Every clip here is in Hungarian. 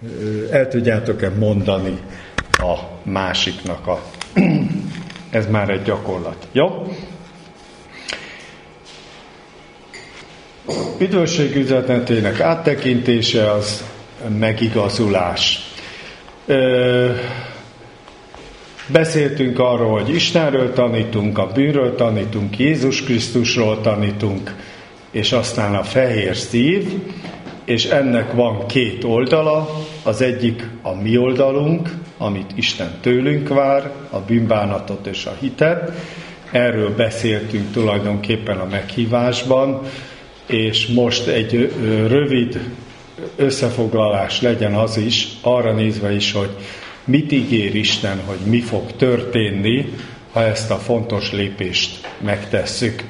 el tudjátok-e mondani a másiknak ez már egy gyakorlat. Jó? Üdvösség üzenetének áttekintése az megigazulás. Beszéltünk arról, hogy Istenről tanítunk, a bűnről tanítunk, Jézus Krisztusról tanítunk, és aztán a fehér szív, és ennek van két oldala, az egyik a mi oldalunk, amit Isten tőlünk vár, a bűnbánatot és a hitet. Erről beszéltünk tulajdonképpen a meghívásban, és most egy rövid összefoglalás legyen az is, arra nézve is, hogy mit ígér Isten, hogy mi fog történni, ha ezt a fontos lépést megtesszük.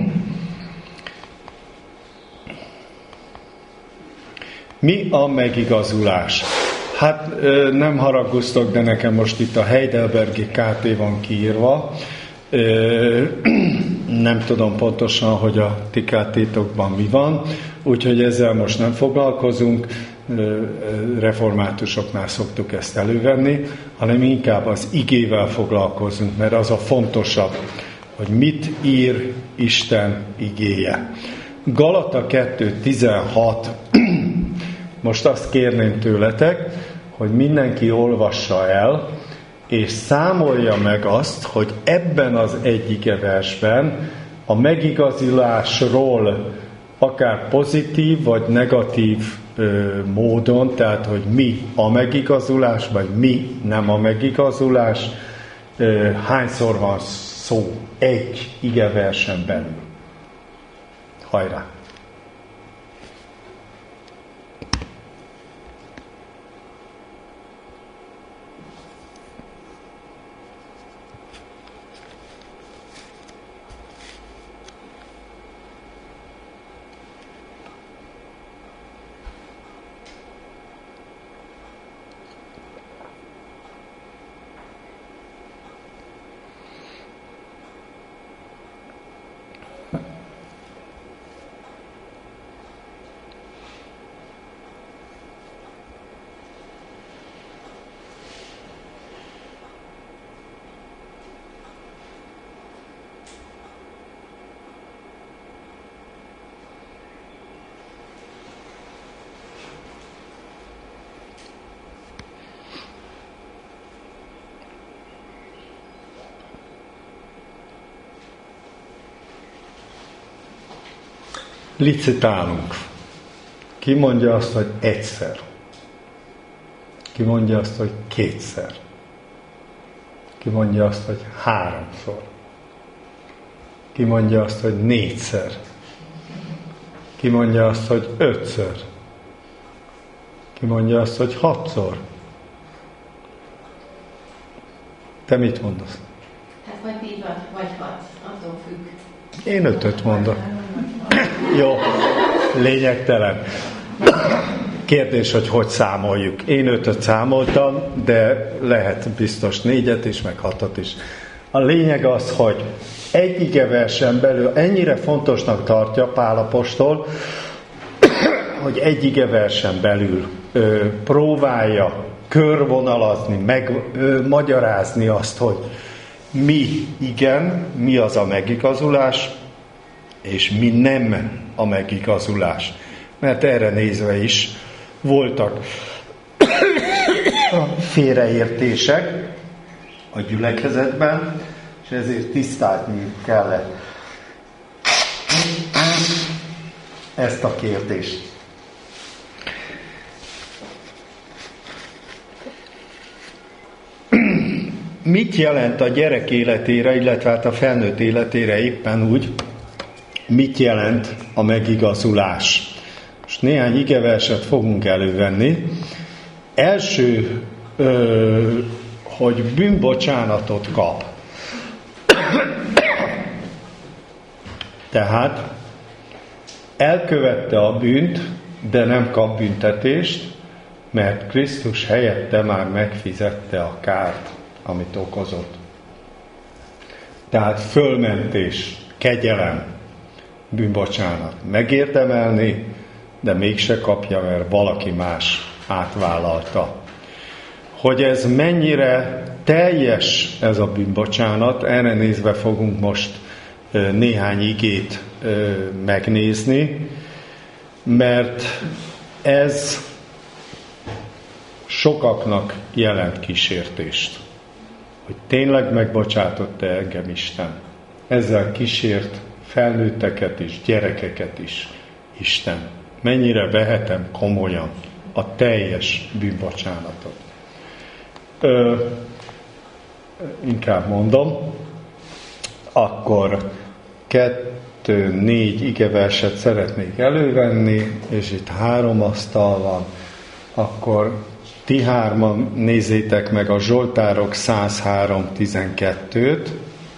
Mi a megigazulás? Hát nem haragudtok, de nekem most itt a Heidelbergi KT van kiírva. Nem tudom pontosan, hogy a ti KT-tokban mi van, úgyhogy ezzel most nem foglalkozunk, reformátusoknál szoktuk ezt elővenni, hanem inkább az igével foglalkozunk, mert az a fontosabb, hogy mit ír Isten igéje. Galata 2:16. Most azt kérném tőletek, hogy mindenki olvassa el, és számolja meg azt, hogy ebben az egyike versben a megigazulásról akár pozitív vagy negatív módon, tehát hogy mi a megigazulás, vagy mi nem a megigazulás, hányszor van szó egy igeversen belül. Hajrá! Licitálunk. Ki mondja azt, hogy egyszer? Ki mondja azt, hogy kétszer? Ki mondja azt, hogy háromszor? Ki mondja azt, hogy négyszer? Ki mondja azt, hogy ötször? Ki mondja azt, hogy hatszor? Te mit mondasz? Hát vagy 4 vagy 6, attól függ. Én 5-öt mondok. Jó, lényegtelen. Kérdés, hogy számoljuk. Én 5-öt számoltam, de lehet biztos 4-et is, meg 6-ot is. A lényeg az, hogy egy igeversen belül ennyire fontosnak tartja Pál apostol, hogy egy igeversen belül próbálja körvonalazni, magyarázni azt, hogy mi igen, mi az a megigazulás, és mi nem a megigazulás. Mert erre nézve is voltak félreértések a gyülekezetben, és ezért tisztázni kellett ezt a kérdést. Mit jelent a gyerek életére, illetve hát a felnőtt életére éppen úgy, mit jelent a megigazulás? Most néhány igeverset fogunk elővenni. Első, hogy bűnbocsánatot kap. Tehát elkövette a bűnt, de nem kap büntetést, mert Krisztus helyette már megfizette a kárt, amit okozott. Tehát fölmentés, kegyelem, bűnbocsánat. Megérdemelni, de mégse kapja, mert valaki más átvállalta. Hogy ez mennyire teljes ez a bűnbocsánat, erre nézve fogunk most néhány igét megnézni, mert ez sokaknak jelent kísértést, hogy tényleg megbocsátott-e engem Isten. Ezzel kísért felnőtteket és gyerekeket is Isten. Mennyire vehetem komolyan a teljes bűnbocsánatot. Inkább mondom, akkor 2-4 igeverset szeretnék elővenni, és itt 3 asztal van, akkor ti 3-an nézzétek meg a Zsoltárok 103:12-t,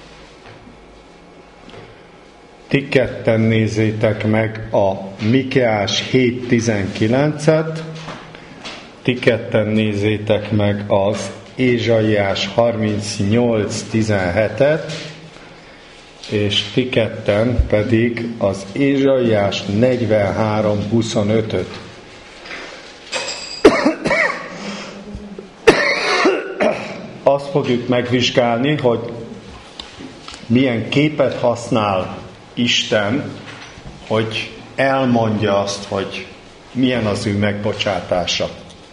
ti 2-en nézzétek meg a Mikeás 7:19-et, ti 2-en nézzétek meg az Ézsaiás 38:17-et, és ti 2-en pedig az Ézsaiás 43:25-öt. Azt fogjuk megvizsgálni, hogy milyen képet használ Isten, hogy elmondja azt, hogy milyen az ő megbocsátása.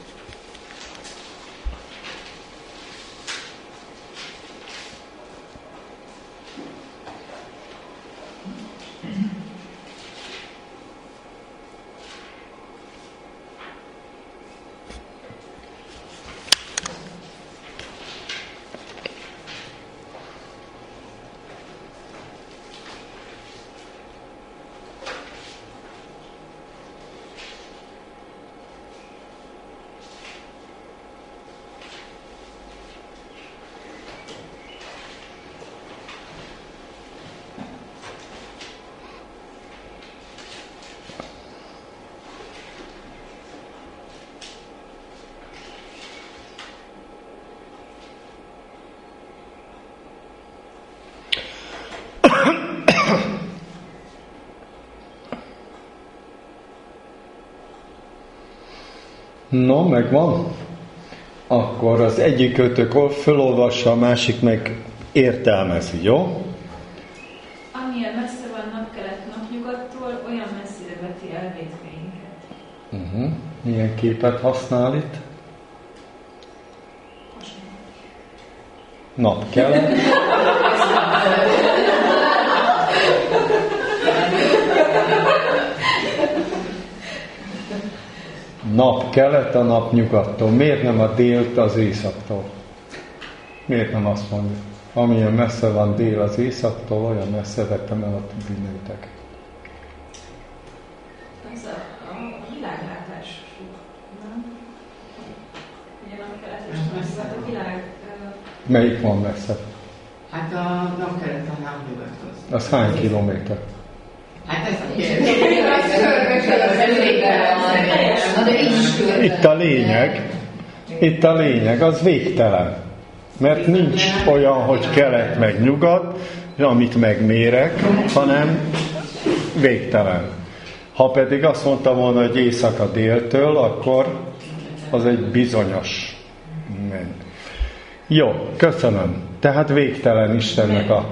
No, megvan? Akkor az egyikőtök fölolvassa, a másik meg értelmezi, jó? Amilyen messze van napkelet napnyugattól, olyan messzire veti el vétkeinket. Milyen képet használ itt? Napkelet. Napkelet a napnyugattól. Miért nem a délt az északtól? Miért nem azt mondja? Amilyen messze van dél az északtól, olyan messze vettem el a bűnöteket. Ez a világlátás. Nem? Ugye napkelet és messze a világ... Melyik van messze? Hát a napkelet a napnyugathoz. Az hány kilométer? Hát ez a kérdés. Itt a lényeg, az végtelen. Mert nincs olyan, hogy kelet meg nyugat, amit megmérek, hanem végtelen. Ha pedig azt mondtam volna, hogy éjszaka déltől, akkor az egy bizonyos. Jó, köszönöm. Tehát végtelen Istennek a...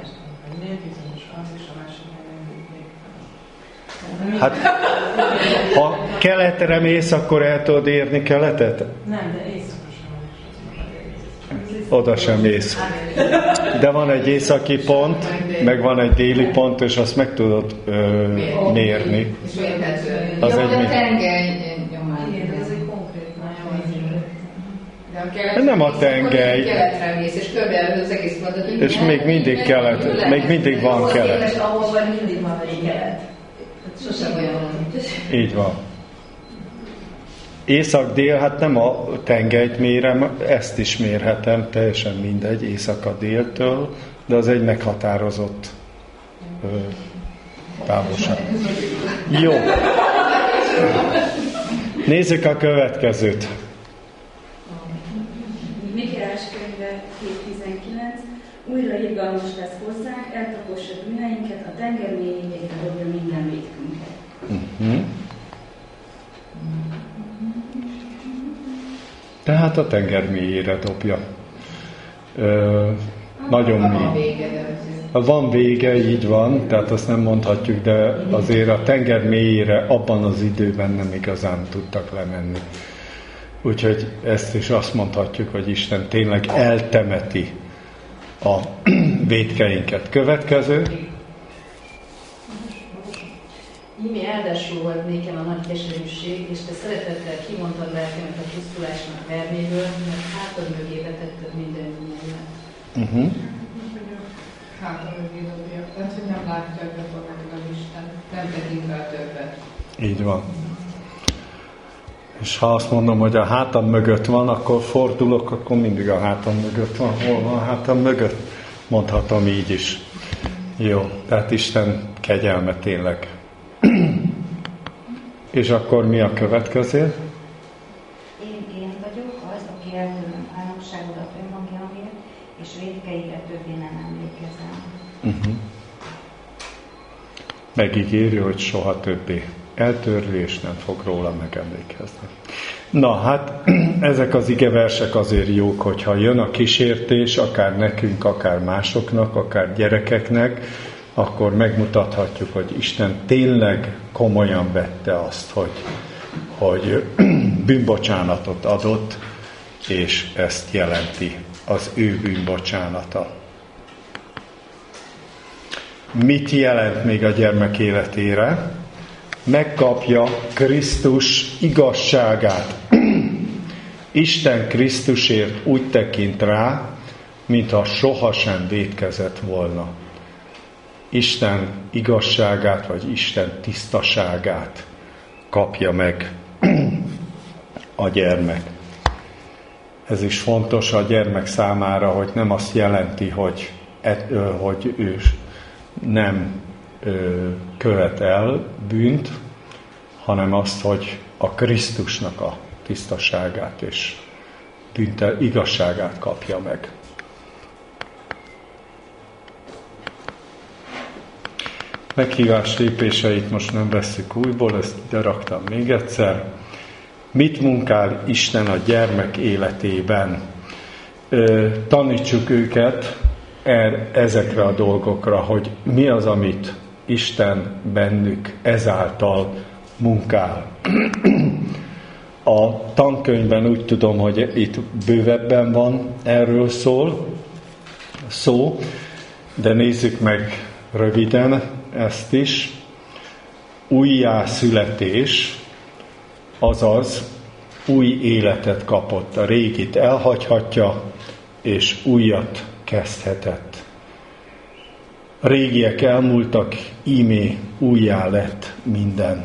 Hát, ha keletre mész, akkor el tudod érni keletet? Nem, de éjszaka sem. Oda sem mész. De van egy északi pont, meg van egy déli pont, és azt meg tudod mérni. Az egy mi? Tengely nyomán. Ez egy konkrét Nem a tengely. Keletre mész, és körbeelő az egész földet. És még mindig kelet, még mindig van kelet. Ahol mindig van egy kelet. Sosem olyan. Így van. Észak-dél, hát nem a tengelyt mérem, ezt is mérhetem, teljesen mindegy, észak-déltől, de az egy meghatározott távolság. Jó. Nézzük a következőt. Mikéás könyve 7:19. Újra irgalmas lesz hozzánk, eltapossa bűneinket, a tenger mélyéig dobja minden vétkünket. Tehát a tenger mélyére dobja. Nagyon mély. Van vége, így van, tehát azt nem mondhatjuk, de azért a tenger mélyére abban az időben nem igazán tudtak lemenni. Úgyhogy ezt is azt mondhatjuk, hogy Isten tényleg eltemeti a vétkeinket. Következő. Íme áldású volt nékem a nagy keserűség, és te szeretettel kimondtad lelkemet a pusztulásnak verméből, mert hátad mögé vetetted minden mindent. Hátad mögé dobja. Tehát, hogy nem látja gyakorlatilag Isten. Nem tekint fel többet. Így van. És ha azt mondom, hogy a hátam mögött van, akkor fordulok, akkor mindig a hátam mögött van. Hol van a hátam mögött? Mondhatom így is. Jó, tehát Isten kegyelme tényleg. És akkor mi a következő? Én vagyok az, aki eltűnöm államságodat önmagamért, és vétkeidre többé nem emlékezem. Megígéri, hogy soha többé eltörli, és nem fog róla megemlékezni. Na hát, ezek az igeversek azért jók, hogyha jön a kísértés, akár nekünk, akár másoknak, akár gyerekeknek, akkor megmutathatjuk, hogy Isten tényleg komolyan vette azt, hogy bűnbocsánatot adott, és ezt jelenti az ő bűnbocsánata. Mit jelent még a gyermek életére? Megkapja Krisztus igazságát. Isten Krisztusért úgy tekint rá, mintha sohasem vétkezett volna. Isten igazságát, vagy Isten tisztaságát kapja meg a gyermek. Ez is fontos a gyermek számára, hogy nem azt jelenti, hogy ő nem követ el bűnt, hanem azt, hogy a Krisztusnak a tisztaságát és igazságát kapja meg. Meghívás lépéseit most nem vesszük újból, ezt ide raktam még egyszer. Mit munkál Isten a gyermek életében? Tanítsuk őket ezekre a dolgokra, hogy mi az, amit Isten bennük ezáltal munkál. A tankönyvben úgy tudom, hogy itt bővebben van erről szó, de nézzük meg röviden ezt is. Újjászületés, azaz új életet kapott. A régit elhagyhatja, és újat kezdhetett. A régiek elmúltak, íme újjá lett minden.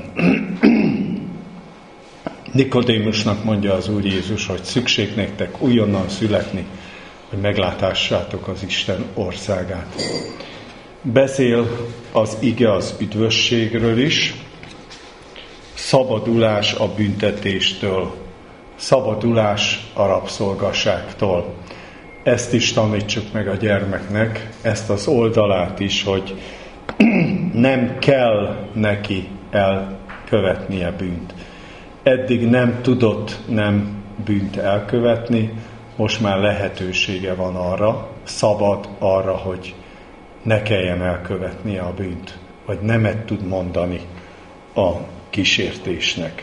Nikodémusnak mondja az Úr Jézus, hogy szükség nektek újonnan születni, hogy meglátássátok az Isten országát. Beszél az ige az üdvösségről is, szabadulás a büntetéstől, szabadulás a rabszolgaságtól. Ezt is tanítsuk meg a gyermeknek, ezt az oldalát is, hogy nem kell neki elkövetnie bűnt. Eddig nem tudott nem bűnt elkövetni, most már lehetősége van arra, szabad arra, hogy ne kelljen elkövetnie a bűnt, vagy nemet tud mondani a kísértésnek.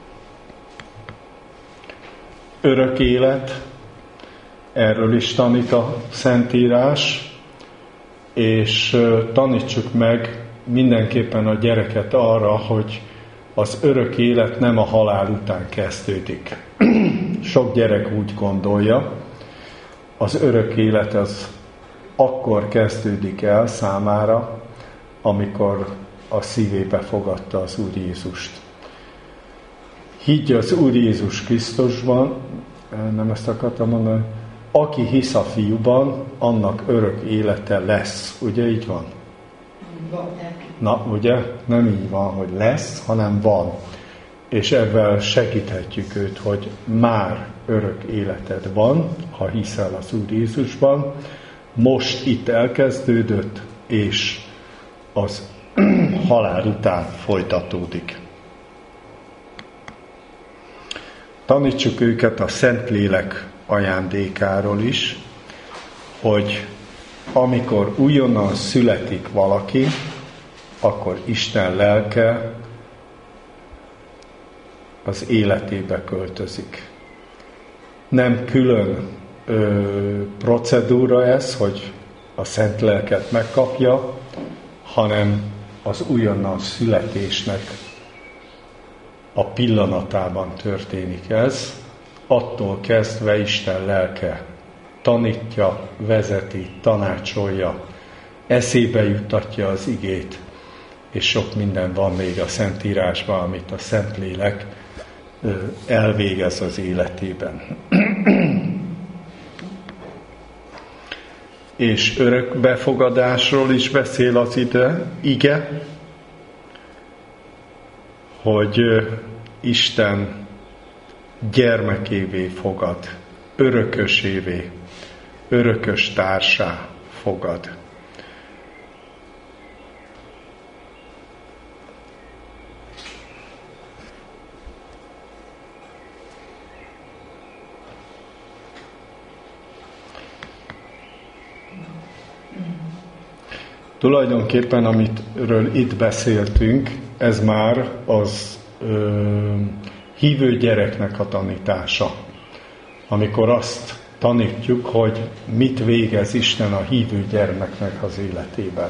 Örök élet, erről is tanít a Szentírás, és tanítsuk meg mindenképpen a gyereket arra, hogy az örök élet nem a halál után kezdődik. Sok gyerek úgy gondolja, az örök élet az akkor kezdődik el számára, amikor a szívébe fogadta az Úr Jézust. Higgy az Úr Jézus Krisztusban, nem ezt akartam mondani, aki hisz a Fiúban, annak örök élete lesz. Ugye így van? Na, ugye? Nem így van, hogy lesz, hanem van. És ebben segíthetjük őt, hogy már örök életed van, ha hiszel az Úr Jézusban, most itt elkezdődött, és az halál után folytatódik. Tanítsuk őket a Szentlélek ajándékáról is, hogy amikor újonnan születik valaki, akkor Isten lelke az életébe költözik. Nem külön procedúra ez, hogy a Szent Lelket megkapja, hanem az újonnan születésnek a pillanatában történik ez. Attól kezdve Isten lelke tanítja, vezeti, tanácsolja, eszébe juttatja az igét, és sok minden van még a Szentírásban, amit a Szentlélek elvégez az életében. És örökbefogadásról is beszél az ige, hogy Isten gyermekévé fogad, örökösévé, örökös társá fogad. Tulajdonképpen, amitről itt beszéltünk, ez már az hívő gyereknek a tanítása. Amikor azt tanítjuk, hogy mit végez Isten a hívő gyermeknek az életében.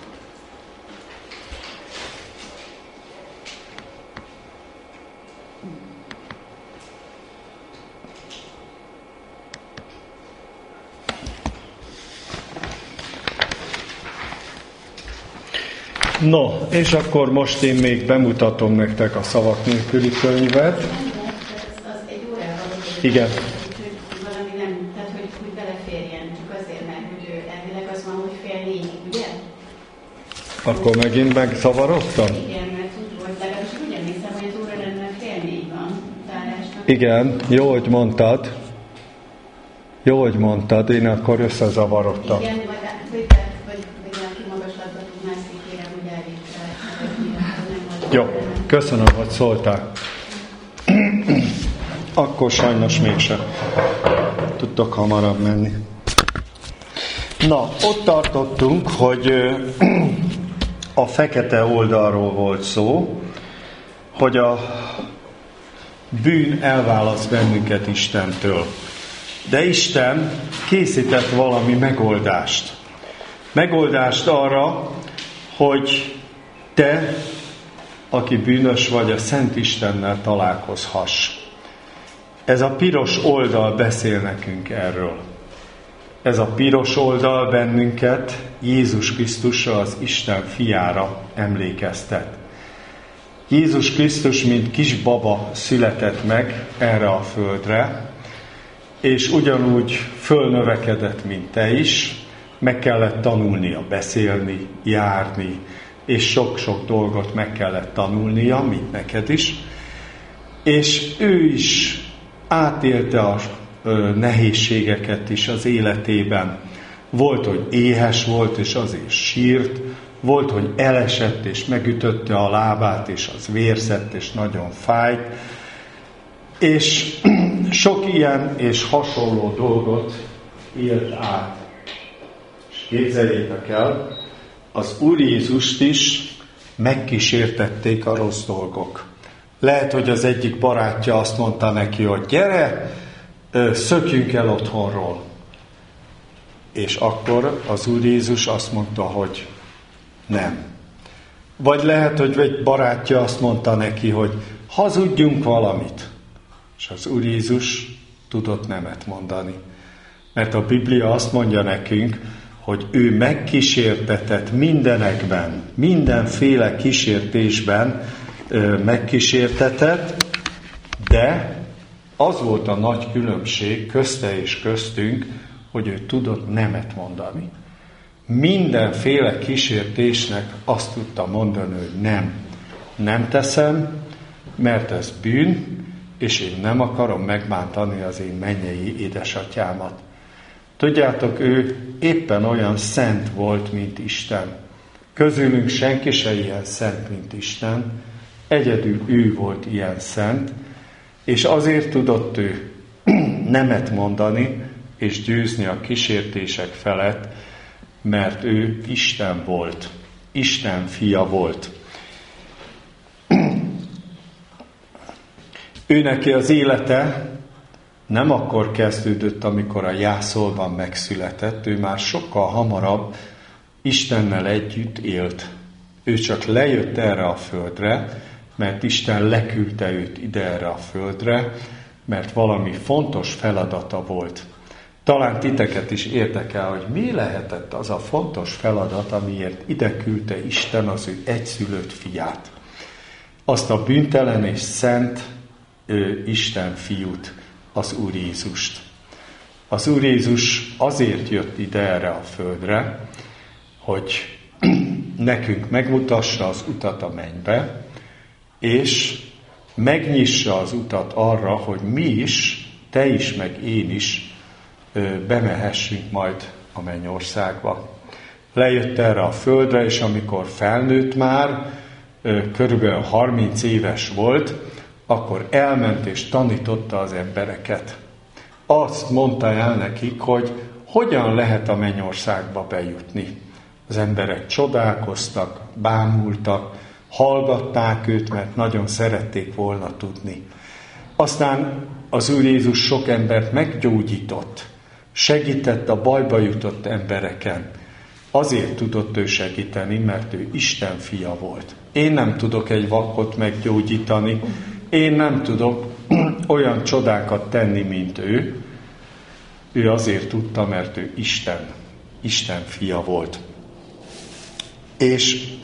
No, és akkor most én még bemutatom nektek a szavak nélküli könyvet. Az egy órával. Igen. Valami nem, tehát hogy beleférjen, csak azért, mert hogy elvileg az van, hogy 3:30, ugye? Akkor megint megszavarodtam? Igen, mert úgy volt, legalábbis úgy emlékszem, hogy az óra lenne 3:30 van tárásnak. Igen, jó, hogy mondtad. Jó, hogy mondtad, én akkor összezavarodtam. Igen, vagy aki magaslatba tud mászni, kérem, hogy állítsák. Jó, köszönöm, hogy szóltál. Akkor sajnos mégsem tudtok hamarabb menni. Na, ott tartottunk, hogy a fekete oldalról volt szó, hogy a bűn elválaszt bennünket Istentől. De Isten készített valami megoldást. Megoldást arra, hogy te, aki bűnös vagy, a Szent Istennel találkozhass. Ez a piros oldal beszél nekünk erről. Ez a piros oldal bennünket Jézus Krisztusra, az Isten fiára emlékeztet. Jézus Krisztus, mint kisbaba született meg erre a földre, és ugyanúgy fölnövekedett, mint te is, meg kellett tanulnia beszélni, járni, és sok-sok dolgot meg kellett tanulnia, mint neked is. És ő is átélte a nehézségeket is az életében. Volt, hogy éhes volt, és azért sírt. Volt, hogy elesett, és megütötte a lábát, és az vérzett, és nagyon fájt. És sok ilyen és hasonló dolgot élt át. És képzeljétek el, az Úr Jézust is megkísértették a rossz dolgok. Lehet, hogy az egyik barátja azt mondta neki, hogy gyere, szökjünk el otthonról. És akkor az Úr Jézus azt mondta, hogy nem. Vagy lehet, hogy egy barátja azt mondta neki, hogy hazudjunk valamit. És az Úr Jézus tudott nemet mondani. Mert a Biblia azt mondja nekünk, hogy ő megkísértetett mindenekben, mindenféle kísértésben megkísértetett, de az volt a nagy különbség közte és köztünk, hogy ő tudott nemet mondani. Mindenféle kísértésnek azt tudta mondani, hogy nem teszem, mert ez bűn, és én nem akarom megbántani az én mennyei édesatyámat. Tudjátok, ő éppen olyan szent volt, mint Isten. Közülünk senki se ilyen szent, mint Isten. Egyedül ő volt ilyen szent, És azért tudott ő nemet mondani, és győzni a kísértések felett, mert ő Isten volt, Isten fia volt. Ő neki az élete nem akkor kezdődött, amikor a jászolban megszületett, ő már sokkal hamarabb Istennel együtt élt. Ő csak lejött erre a földre, mert Isten leküldte őt ide erre a földre, mert valami fontos feladata volt. Talán titeket is érdekel, hogy mi lehetett az a fontos feladat, amiért ide küldte Isten az ő egyszülött fiát. Azt a bűntelen és szent Isten fiút, az Úr Jézust. Az Úr Jézus azért jött ide erre a földre, hogy nekünk megmutassa az utat a mennybe, és megnyissa az utat arra, hogy mi is, te is, meg én is bemehessünk majd a mennyországba. Lejött erre a földre, és amikor felnőtt már, körülbelül 30 éves volt, akkor elment és tanította az embereket. Azt mondta el nekik, hogy hogyan lehet a mennyországba bejutni. Az emberek csodálkoztak, bámultak, hallgatták őt, mert nagyon szerették volna tudni. Aztán az Úr Jézus sok embert meggyógyított, segített a bajba jutott embereken. Azért tudott ő segíteni, mert ő Isten fia volt. Én nem tudok egy vakot meggyógyítani, én nem tudok olyan csodákat tenni, mint ő. Ő azért tudta, mert ő Isten fia volt. És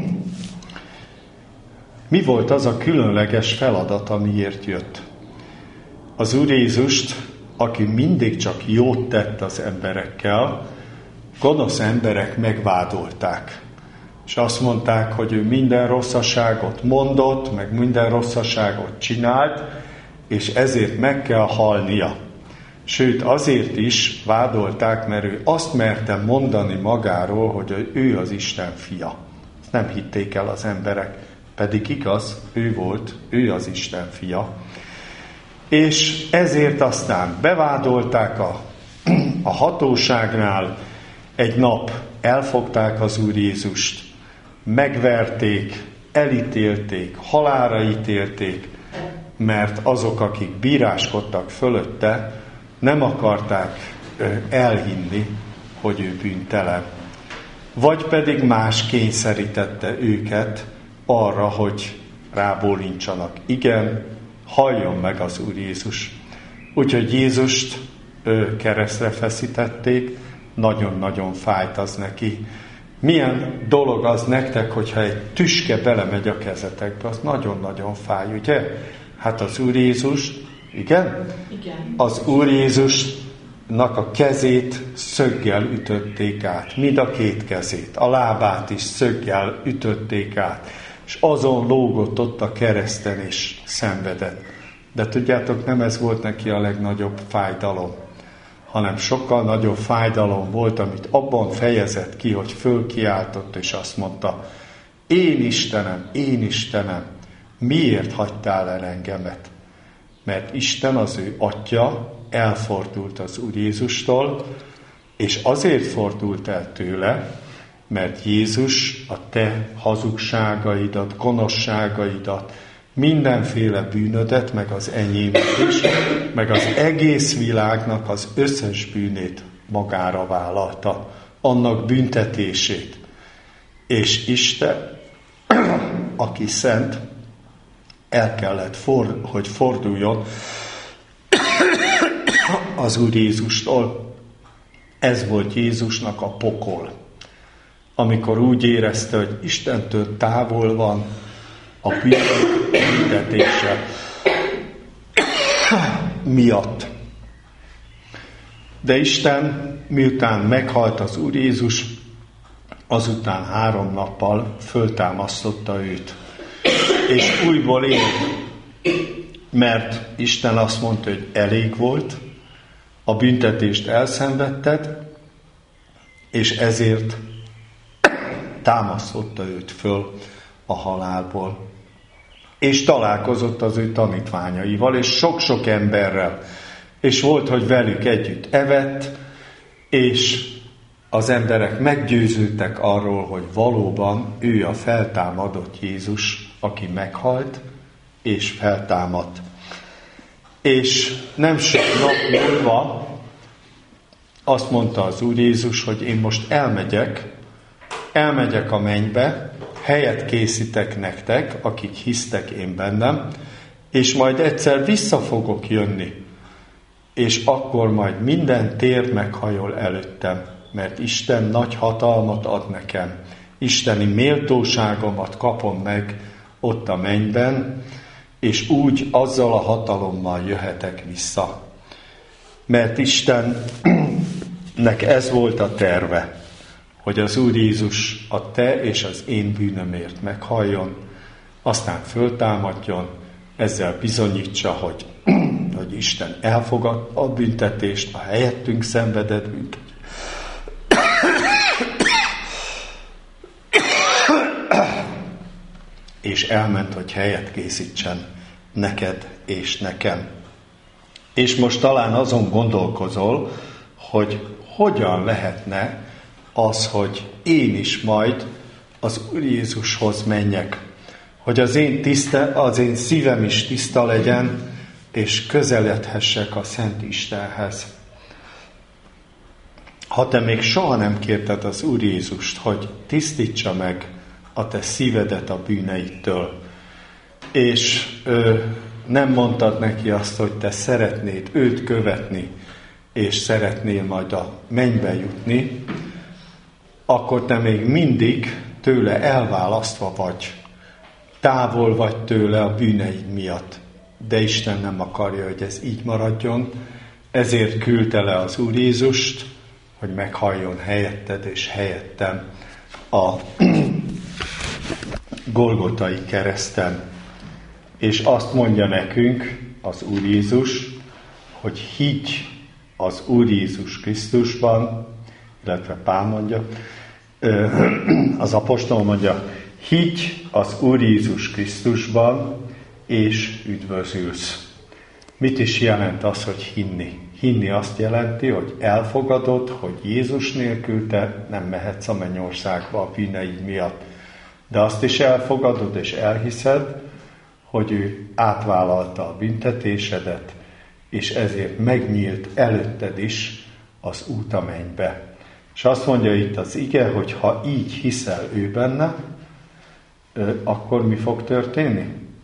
mi volt az a különleges feladat, amiért jött? Az Úr Jézust, aki mindig csak jót tett az emberekkel, gonosz emberek megvádolták. És azt mondták, hogy ő minden rosszaságot mondott, meg minden rosszaságot csinált, és ezért meg kell halnia. Sőt, azért is vádolták, mert ő azt merte mondani magáról, hogy ő az Isten fia. Ezt nem hitték el az emberek, pedig igaz, ő volt, ő az Isten fia. És ezért aztán bevádolták a hatóságnál, egy nap elfogták az Úr Jézust, megverték, elítélték, halálra ítélték, mert azok, akik bíráskodtak fölötte, nem akarták elhinni, hogy ő bűntelen. Vagy pedig más kényszerítette őket arra, hogy rábólincsanak. Igen, halljon meg az Úr Jézus. Úgyhogy Jézust keresztre feszítették, nagyon-nagyon fájt az neki. Milyen dolog az nektek, hogyha egy tüske belemegy a kezetekbe, az nagyon-nagyon fáj, ugye? Hát az Úr Jézus, igen? Igen. Az Úr Jézusnak a kezét szöggyel ütötték át, mind a két kezét, a lábát is szöggyel ütötték át, és azon lógott ott a kereszten és szenvedett. De tudjátok, nem ez volt neki a legnagyobb fájdalom, hanem sokkal nagyobb fájdalom volt, amit abban fejezett ki, hogy fölkiáltott, és azt mondta, én Istenem, miért hagytál el engemet? Mert Isten, az ő Atya, elfordult az Úr Jézustól, és azért fordult el tőle, mert Jézus a te hazugságaidat, gonoszságaidat, mindenféle bűnödet, meg az enyémet is, meg az egész világnak az összes bűnét magára vállalta, annak büntetését. És Isten, aki szent, el kellett, hogy forduljon az Úr Jézustól. Ez volt Jézusnak a pokol. Amikor úgy érezte, hogy Istentől távol van, a büntetése miatt. De Isten, miután meghalt az Úr Jézus, azután 3 nappal föltámasztotta őt. És újból élt, mert Isten azt mondta, hogy elég volt, a büntetést elszenvedted, és ezért támasztotta őt föl a halálból. és találkozott az ő tanítványaival, és sok-sok emberrel. És volt, hogy velük együtt evett, és az emberek meggyőződtek arról, hogy valóban ő a feltámadott Jézus, aki meghalt, és feltámadt. És nem sok nap múlva azt mondta az Úr Jézus, hogy én most elmegyek a mennybe, helyet készítek nektek, akik hisztek én bennem, és majd egyszer vissza fogok jönni, és akkor majd minden tér meghajol előttem, mert Isten nagy hatalmat ad nekem, isteni méltóságomat kapom meg ott a mennyben, és úgy azzal a hatalommal jöhetek vissza. Mert Istennek ez volt a terve, hogy az Úr Jézus a te és az én bűnömért meghalljon, aztán föltámadjon, ezzel bizonyítsa, hogy Isten elfogad a büntetést, a helyettünk szenvedett büntetést. És elment, hogy helyet készítsen neked és nekem. És most talán azon gondolkozol, hogy hogyan lehetne az, hogy én is majd az Úr Jézushoz menjek, hogy az én szívem is tiszta legyen, és közeledhessek a Szent Istenhez. Ha te még soha nem kérted az Úr Jézust, hogy tisztítsa meg a te szívedet a bűneidtől, és nem mondtad neki azt, hogy te szeretnéd őt követni, és szeretnél majd a mennybe jutni, akkor te még mindig tőle elválasztva vagy, távol vagy tőle a bűneid miatt. De Isten nem akarja, hogy ez így maradjon, ezért küldte le az Úr Jézust, hogy meghalljon helyetted és helyettem a Golgotai kereszten. És azt mondja nekünk az Úr Jézus, hogy higgy az Úr Jézus Krisztusban, illetve Pál mondja, az apostol mondja, higgy az Úr Jézus Krisztusban, és üdvözülsz. Mit is jelent az, hogy hinni? Hinni azt jelenti, hogy elfogadod, hogy Jézus nélkül te nem mehetsz a mennyországba a bűneid miatt. De azt is elfogadod és elhiszed, hogy ő átvállalta a büntetésedet, és ezért megnyílt előtted is az út a mennybe. És azt mondja itt az ige, hogy ha így hiszel ő benne, akkor mi fog történni?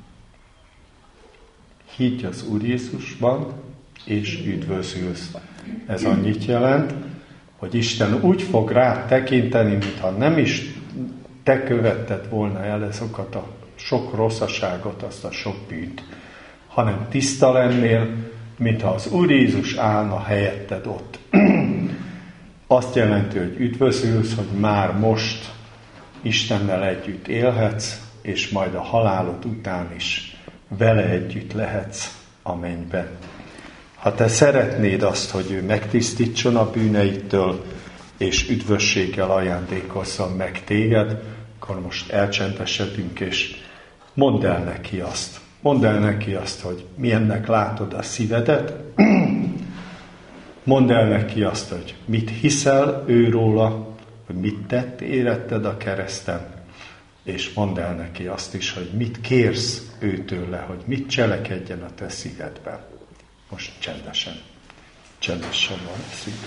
Higgy az Úr Jézusban, és üdvözülsz. Ez annyit jelent, hogy Isten úgy fog rád tekinteni, mintha nem is te követted volna el azokat a sok rosszaságot, azt a sok bűnt, hanem tiszta lennél, mintha az Úr Jézus állna helyetted ott. Azt jelenti, hogy üdvözülsz, hogy már most Istennel együtt élhetsz, és majd a halálod után is vele együtt lehetsz a mennyben. Ha te szeretnéd azt, hogy ő megtisztítson a bűneidtől, és üdvösséggel ajándékozzon meg téged, akkor most elcsendesedünk, és mondd el neki azt. Mondd el neki azt, hogy milyennek látod a szívedet. Mondd el neki azt, hogy mit hiszel őróla, hogy mit tett éretted a kereszten, és mondd el neki azt is, hogy mit kérsz őtőle, hogy mit cselekedjen a te szívedben. Most csendesen van a szív.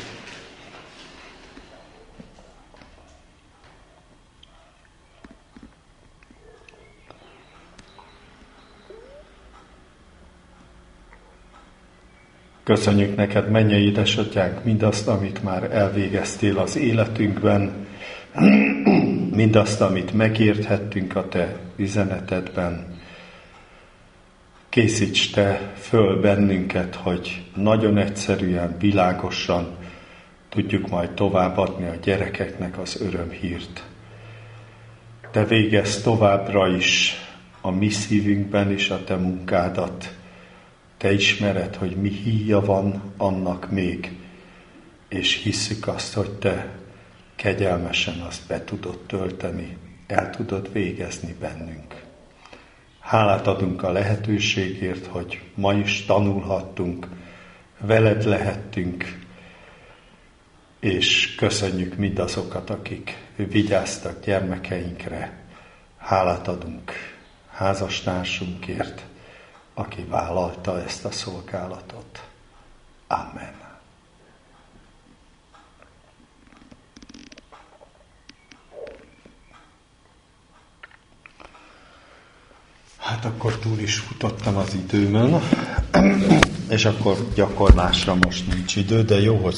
Köszönjük neked, mennyei édesatyánk, mindazt, amit már elvégeztél az életünkben, mindazt, amit megérthettünk a te üzenetedben. Készíts te föl bennünket, hogy nagyon egyszerűen, világosan tudjuk majd továbbadni a gyerekeknek az örömhírt. Te végezz továbbra is a mi szívünkben is a te munkádat. Te ismered, hogy mi híja van annak még, és hisszük azt, hogy te kegyelmesen azt be tudod tölteni, el tudod végezni bennünk. Hálát adunk a lehetőségért, hogy ma is tanulhattunk, veled lehettünk, és köszönjük mindazokat, akik vigyáztak gyermekeinkre. Hálát adunk házastársunkért, aki vállalta ezt a szolgálatot. Amen. Hát akkor túl is futottam az időmön, és akkor gyakorlásra most nincs idő, de jó, hogy